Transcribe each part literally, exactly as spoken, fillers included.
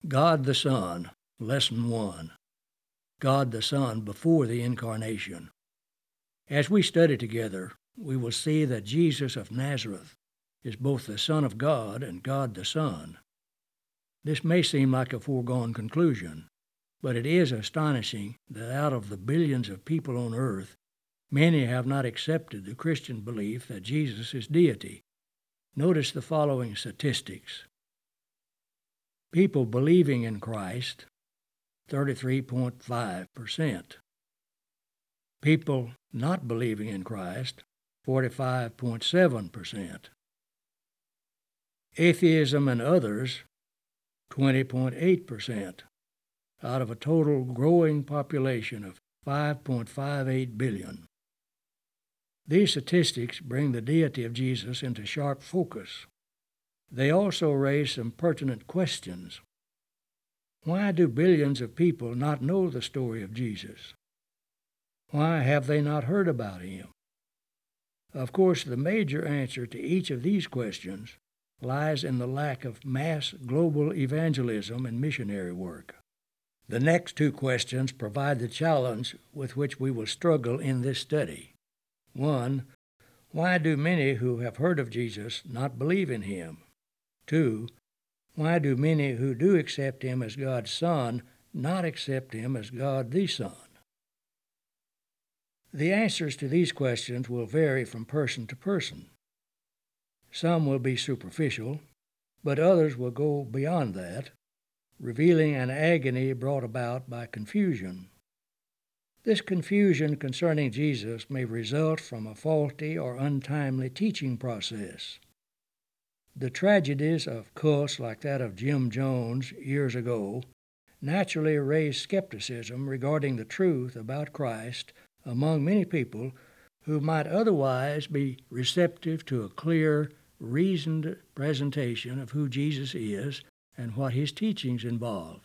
God the Son, Lesson one. God the Son before the Incarnation. As we study together, we will see that Jesus of Nazareth is both the Son of God and God the Son. This may seem like a foregone conclusion, but it is astonishing that out of the billions of people on earth, many have not accepted the Christian belief that Jesus is deity. Notice the following statistics. People believing in Christ, thirty-three point five percent. People not believing in Christ, forty-five point seven percent. Atheism and others, twenty point eight percent, out of a total growing population of five point five eight billion. These statistics bring the deity of Jesus into sharp focus. They also raise some pertinent questions. Why do billions of people not know the story of Jesus? Why have they not heard about him? Of course, the major answer to each of these questions lies in the lack of mass global evangelism and missionary work. The next two questions provide the challenge with which we will struggle in this study. One, why do many who have heard of Jesus not believe in him? Two, why do many who do accept him as God's Son not accept him as God the Son? The answers to these questions will vary from person to person. Some will be superficial, but others will go beyond that, revealing an agony brought about by confusion. This confusion concerning Jesus may result from a faulty or untimely teaching process. The tragedies of cults like that of Jim Jones years ago naturally raised skepticism regarding the truth about Christ among many people who might otherwise be receptive to a clear, reasoned presentation of who Jesus is and what his teachings involve.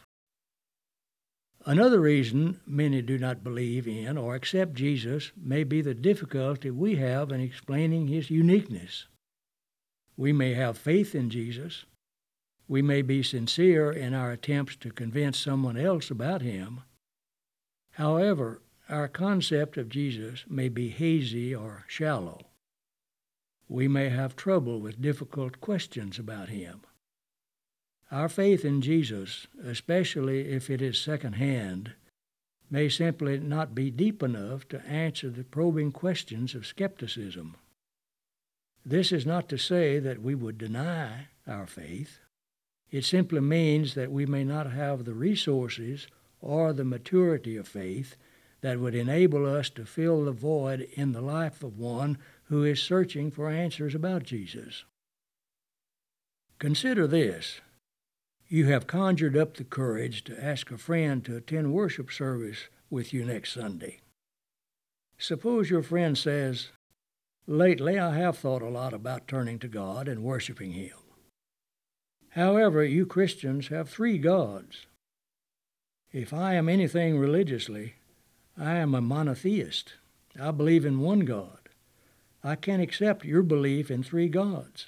Another reason many do not believe in or accept Jesus may be the difficulty we have in explaining his uniqueness. We may have faith in Jesus. We may be sincere in our attempts to convince someone else about him. However, our concept of Jesus may be hazy or shallow. We may have trouble with difficult questions about him. Our faith in Jesus, especially if it is second-hand, may simply not be deep enough to answer the probing questions of skepticism. This is not to say that we would deny our faith. It simply means that we may not have the resources or the maturity of faith that would enable us to fill the void in the life of one who is searching for answers about Jesus. Consider this. You have conjured up the courage to ask a friend to attend worship service with you next Sunday. Suppose your friend says, "Lately I have thought a lot about turning to God and worshiping him. However, you Christians have three gods. If I am anything religiously, I am a monotheist. I believe in one God. I can't accept your belief in three gods."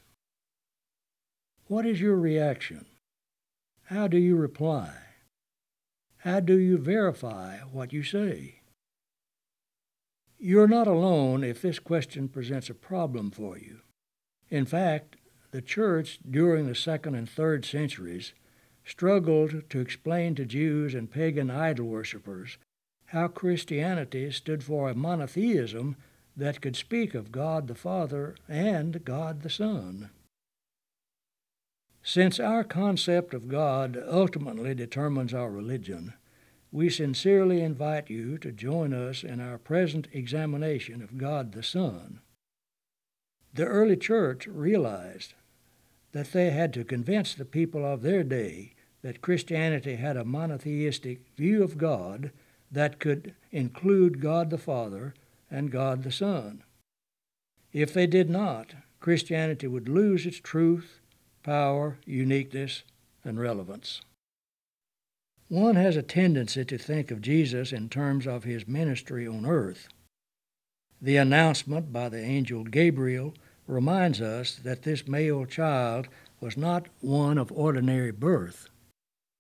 What is your reaction? How do you reply? How do you verify what you say? You're not alone if this question presents a problem for you. In fact, the church during the second and third centuries struggled to explain to Jews and pagan idol worshippers how Christianity stood for a monotheism that could speak of God the Father and God the Son. Since our concept of God ultimately determines our religion, we sincerely invite you to join us in our present examination of God the Son. The early church realized that they had to convince the people of their day that Christianity had a monotheistic view of God that could include God the Father and God the Son. If they did not, Christianity would lose its truth, power, uniqueness, and relevance. One has a tendency to think of Jesus in terms of his ministry on earth. The announcement by the angel Gabriel reminds us that this male child was not one of ordinary birth.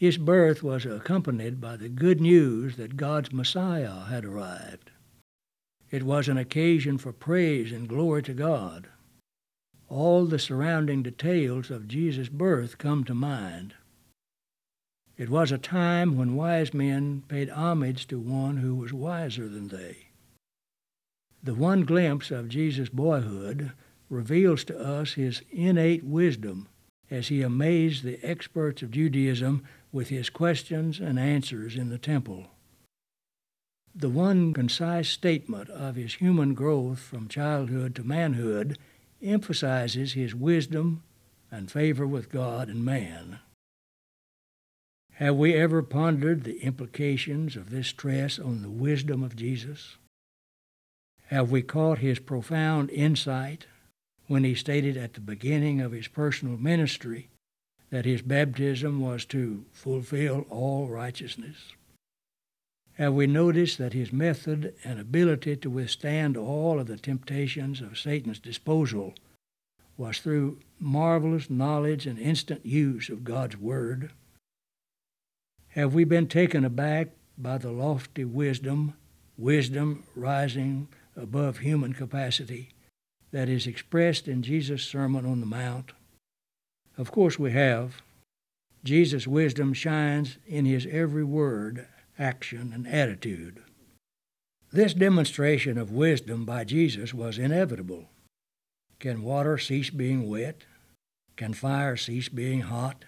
His birth was accompanied by the good news that God's Messiah had arrived. It was an occasion for praise and glory to God. All the surrounding details of Jesus' birth come to mind. It was a time when wise men paid homage to one who was wiser than they. The one glimpse of Jesus' boyhood reveals to us his innate wisdom as he amazed the experts of Judaism with his questions and answers in the temple. The one concise statement of his human growth from childhood to manhood emphasizes his wisdom and favor with God and man. Have we ever pondered the implications of this stress on the wisdom of Jesus? Have we caught his profound insight when he stated at the beginning of his personal ministry that his baptism was to fulfill all righteousness? Have we noticed that his method and ability to withstand all of the temptations of Satan's disposal was through marvelous knowledge and instant use of God's Word? Have we been taken aback by the lofty wisdom, wisdom rising above human capacity, that is expressed in Jesus' Sermon on the Mount? Of course we have. Jesus' wisdom shines in his every word, action, and attitude. This demonstration of wisdom by Jesus was inevitable. Can water cease being wet? Can fire cease being hot?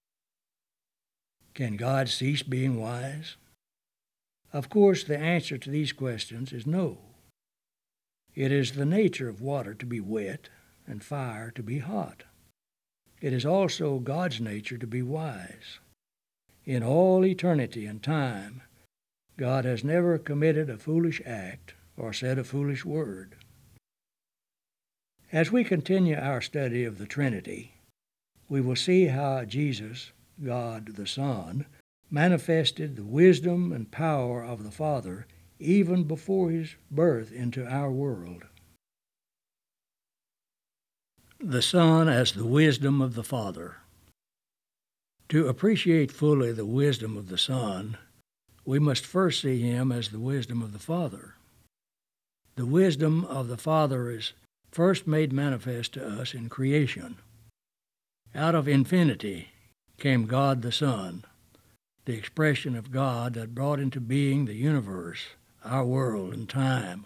Can God cease being wise? Of course, the answer to these questions is no. It is the nature of water to be wet and fire to be hot. It is also God's nature to be wise. In all eternity and time, God has never committed a foolish act or said a foolish word. As we continue our study of the Trinity, we will see how Jesus, God the Son, manifested the wisdom and power of the Father even before his birth into our world. The Son as the wisdom of the Father. To appreciate fully the wisdom of the Son, we must first see him as the wisdom of the Father. The wisdom of the Father is first made manifest to us in creation. Out of infinity came God the Son, the expression of God that brought into being the universe, our world, and time.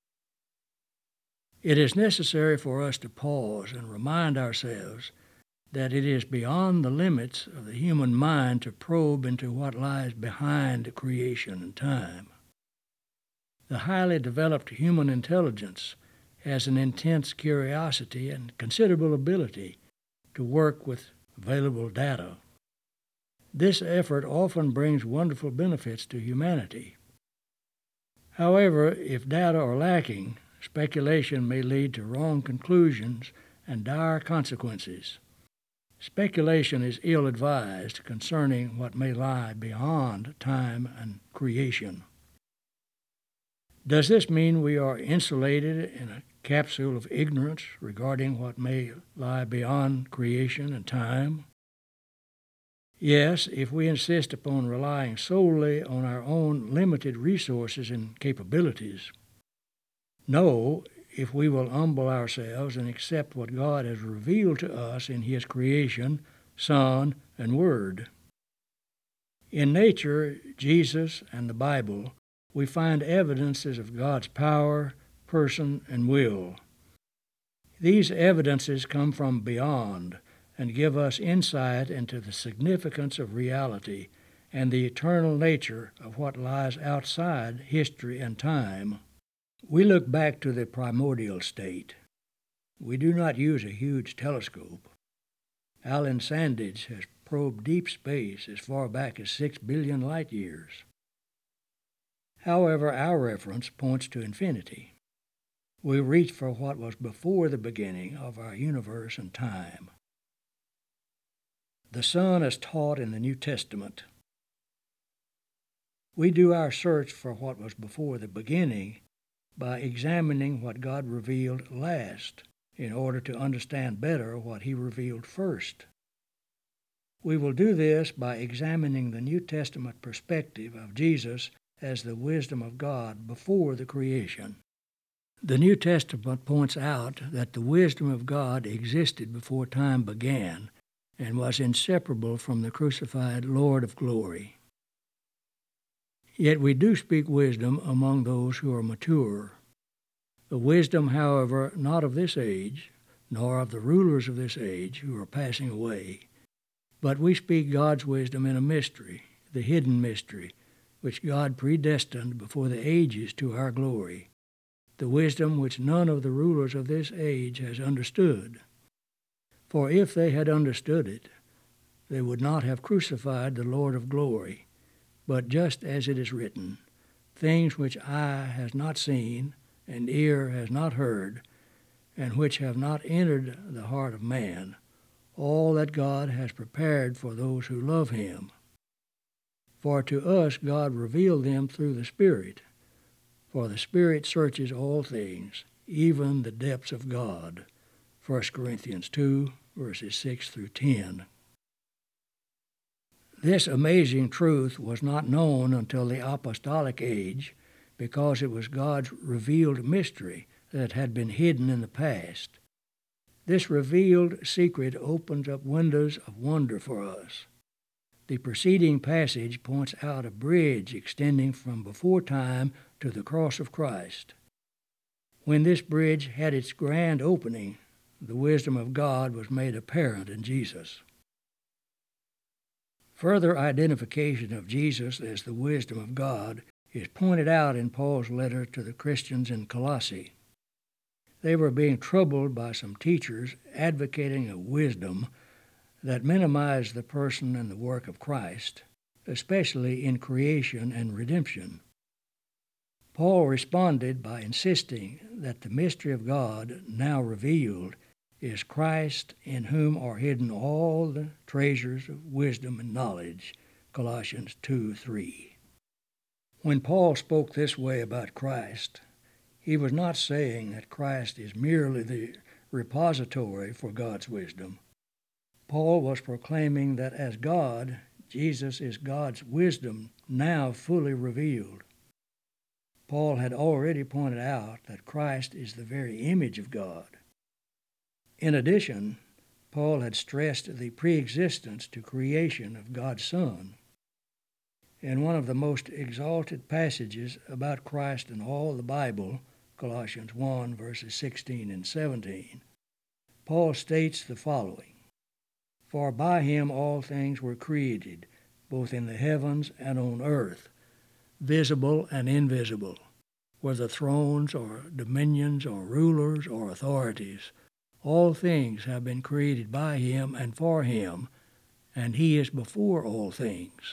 It is necessary for us to pause and remind ourselves that it is beyond the limits of the human mind to probe into what lies behind creation and time. The highly developed human intelligence has an intense curiosity and considerable ability to work with available data. This effort often brings wonderful benefits to humanity. However, if data are lacking, speculation may lead to wrong conclusions and dire consequences. Speculation is ill-advised concerning what may lie beyond time and creation. Does this mean we are insulated in a capsule of ignorance regarding what may lie beyond creation and time? Yes, if we insist upon relying solely on our own limited resources and capabilities. No, if we will humble ourselves and accept what God has revealed to us in his creation, Son, and Word. In nature, Jesus, and the Bible, we find evidences of God's power, person, and will. These evidences come from beyond and give us insight into the significance of reality and the eternal nature of what lies outside history and time. We look back to the primordial state. We do not use a huge telescope. Alan Sandage has probed deep space as far back as six billion light years. However, our reference points to infinity. We reach for what was before the beginning of our universe and time. The Son is taught in the New Testament. We do our search for what was before the beginning by examining what God revealed last in order to understand better what he revealed first. We will do this by examining the New Testament perspective of Jesus as the wisdom of God before the creation. The New Testament points out that the wisdom of God existed before time began and was inseparable from the crucified Lord of glory. Yet we do speak wisdom among those who are mature. The wisdom, however, not of this age, nor of the rulers of this age who are passing away, but we speak God's wisdom in a mystery, the hidden mystery, which God predestined before the ages to our glory, the wisdom which none of the rulers of this age has understood. For if they had understood it, they would not have crucified the Lord of glory. But just as it is written, things which eye has not seen, and ear has not heard, and which have not entered the heart of man, all that God has prepared for those who love him. For to us God revealed them through the Spirit. For the Spirit searches all things, even the depths of God. First Corinthians two, verses six through ten. This amazing truth was not known until the apostolic age, because it was God's revealed mystery that had been hidden in the past. This revealed secret opens up windows of wonder for us. The preceding passage points out a bridge extending from before time to the cross of Christ. When this bridge had its grand opening, the wisdom of God was made apparent in Jesus. Further identification of Jesus as the wisdom of God is pointed out in Paul's letter to the Christians in Colossae. They were being troubled by some teachers advocating a wisdom that minimized the person and the work of Christ, especially in creation and redemption. Paul responded by insisting that the mystery of God, now revealed, is Christ, in whom are hidden all the treasures of wisdom and knowledge, Colossians two three. When Paul spoke this way about Christ, he was not saying that Christ is merely the repository for God's wisdom. Paul was proclaiming that as God, Jesus is God's wisdom now fully revealed. Paul had already pointed out that Christ is the very image of God. In addition, Paul had stressed the preexistence to creation of God's Son. In one of the most exalted passages about Christ in all the Bible, Colossians one, verses sixteen and seventeen, Paul states the following: For by him all things were created, both in the heavens and on earth, visible and invisible, whether thrones or dominions or rulers or authorities. All things have been created by him and for him, and he is before all things.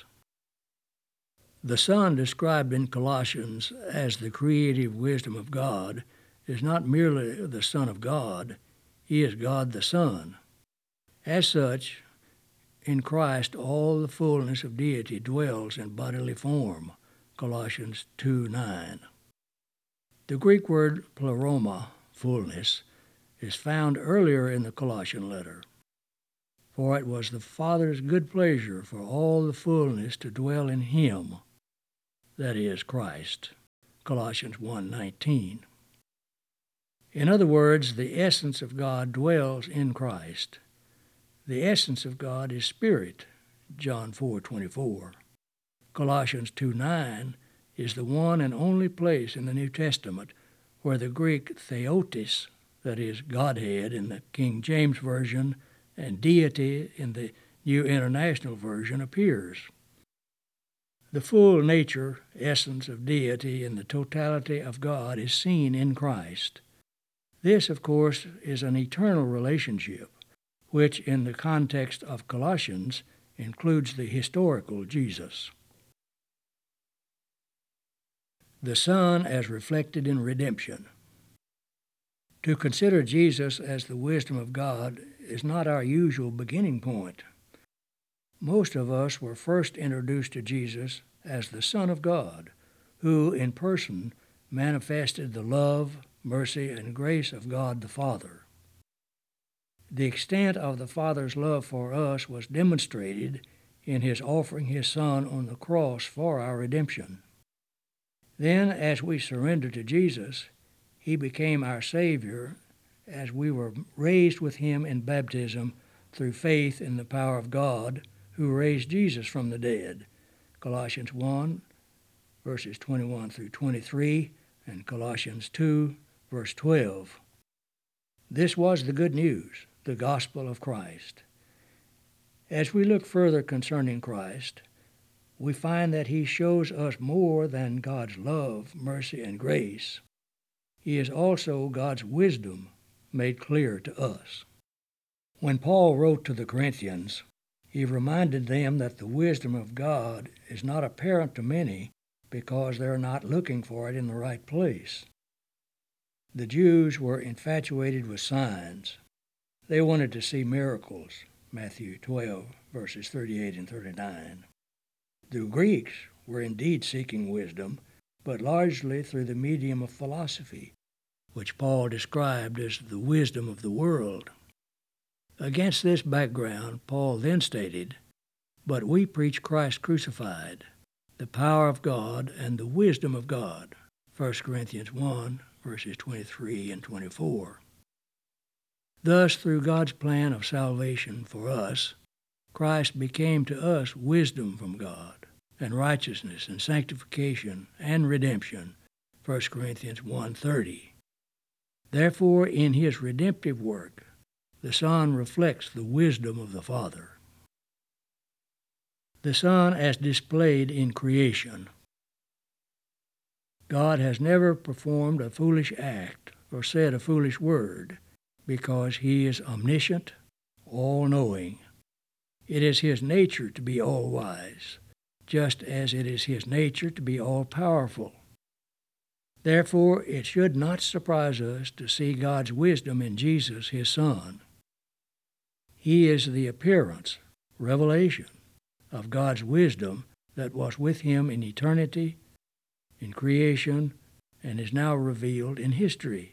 The Son described in Colossians as the creative wisdom of God is not merely the Son of God, he is God the Son. As such, in Christ all the fullness of deity dwells in bodily form, Colossians two nine. The Greek word pleroma, fullness, is found earlier in the Colossian letter. For it was the Father's good pleasure for all the fullness to dwell in him, that is, Christ, Colossians one nineteen. In other words, the essence of God dwells in Christ. The essence of God is Spirit, John four twenty-four. Colossians two nine is the one and only place in the New Testament where the Greek theotis, that is, Godhead in the King James Version, and deity in the New International Version appears. The full nature, essence of deity in the totality of God is seen in Christ. This, of course, is an eternal relationship, which in the context of Colossians includes the historical Jesus. The Son as reflected in redemption. To consider Jesus as the wisdom of God is not our usual beginning point. Most of us were first introduced to Jesus as the Son of God, who in person manifested the love, mercy, and grace of God the Father. The extent of the Father's love for us was demonstrated in his offering his Son on the cross for our redemption. Then, as we surrendered to Jesus, he became our Savior as we were raised with him in baptism through faith in the power of God who raised Jesus from the dead. Colossians one, verses twenty-one through twenty-three, and Colossians two, verse twelve. This was the good news, the gospel of Christ. As we look further concerning Christ, we find that he shows us more than God's love, mercy, and grace. He is also God's wisdom made clear to us. When Paul wrote to the Corinthians, he reminded them that the wisdom of God is not apparent to many because they're not looking for it in the right place. The Jews were infatuated with signs. They wanted to see miracles, Matthew twelve, verses thirty-eight and thirty-nine. The Greeks were indeed seeking wisdom, but largely through the medium of philosophy, which Paul described as the wisdom of the world. Against this background, Paul then stated, "But we preach Christ crucified, the power of God and the wisdom of God," First Corinthians one, verses twenty-three and twenty-four. Thus, through God's plan of salvation for us, Christ became to us wisdom from God, and righteousness and sanctification and redemption, First Corinthians one thirty. Therefore, in his redemptive work, the Son reflects the wisdom of the Father. The Son as displayed in creation. God has never performed a foolish act or said a foolish word because he is omniscient, all-knowing. It is his nature to be all-wise, just as it is his nature to be all-powerful. Therefore, it should not surprise us to see God's wisdom in Jesus, his Son. He is the appearance, revelation, of God's wisdom that was with him in eternity, in creation, and is now revealed in history.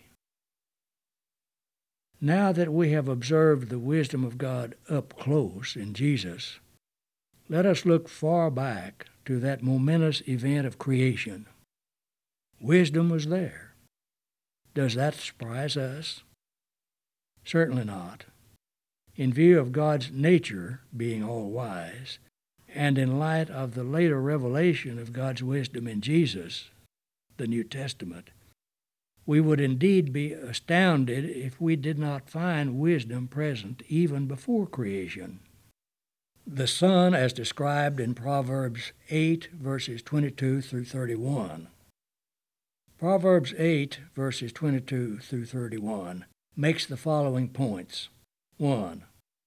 Now that we have observed the wisdom of God up close in Jesus, let us look far back to that momentous event of creation. Wisdom was there. Does that surprise us? Certainly not. In view of God's nature being all-wise, and in light of the later revelation of God's wisdom in Jesus, the New Testament, we would indeed be astounded if we did not find wisdom present even before creation. The Son, as described in Proverbs eight, verses twenty-two through thirty-one. Proverbs eight, verses twenty-two through thirty-one, makes the following points. one.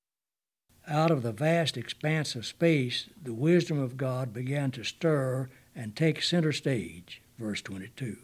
Out of the vast expanse of space, the wisdom of God began to stir and take center stage, verse twenty-two.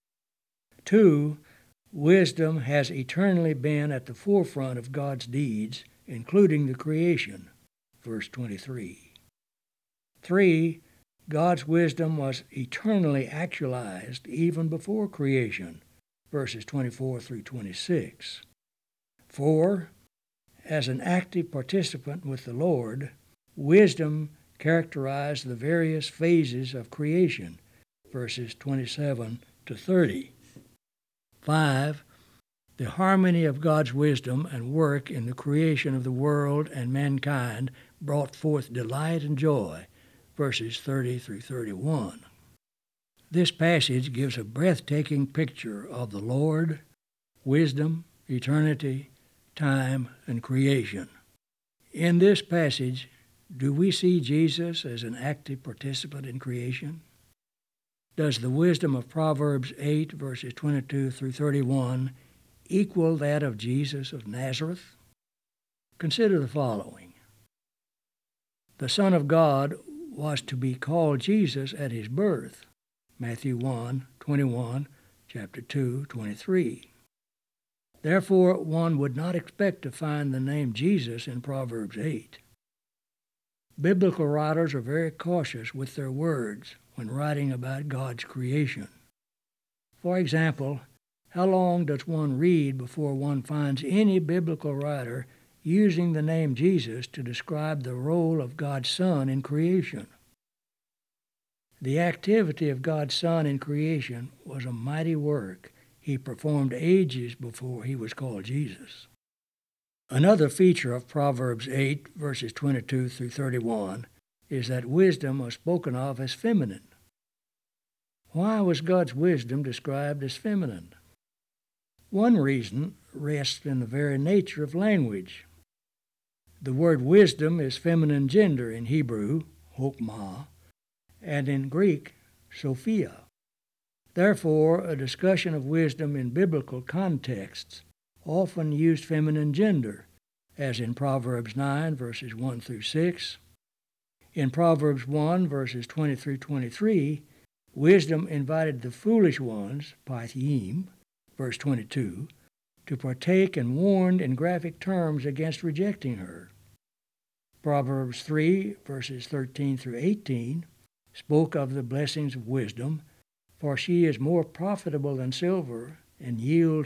two. Wisdom has eternally been at the forefront of God's deeds, including the creation, verse twenty-three. three. God's wisdom was eternally actualized even before creation, verses twenty-four through twenty-six. four. As an active participant with the Lord, wisdom characterized the various phases of creation, verses twenty-seven to thirty. five. The harmony of God's wisdom and work in the creation of the world and mankind brought forth delight and joy, verses thirty through thirty-one. This passage gives a breathtaking picture of the Lord, wisdom, eternity, time, and creation. In this passage, do we see Jesus as an active participant in creation? Does the wisdom of Proverbs eight, verses twenty-two through thirty-one, equal that of Jesus of Nazareth? Consider the following. The Son of God was to be called Jesus at his birth, Matthew one, twenty-one, chapter two, twenty-three. Therefore, one would not expect to find the name Jesus in Proverbs eight. Biblical writers are very cautious with their words when writing about God's creation. For example, how long does one read before one finds any biblical writer using the name Jesus to describe the role of God's Son in creation. The activity of God's Son in creation was a mighty work he performed ages before he was called Jesus. Another feature of Proverbs eight, verses twenty-two through thirty-one, is that wisdom was spoken of as feminine. Why was God's wisdom described as feminine? One reason rests in the very nature of language. The word wisdom is feminine gender in Hebrew, chokmah, and in Greek, Sophia. Therefore, a discussion of wisdom in biblical contexts often used feminine gender, as in Proverbs nine, verses one through six. In Proverbs one, verses twenty through twenty-three, wisdom invited the foolish ones, Paithim, verse twenty-two, to partake and warned in graphic terms against rejecting her. Proverbs three, verses thirteen through eighteen, spoke of the blessings of wisdom, for she is more profitable than silver and yields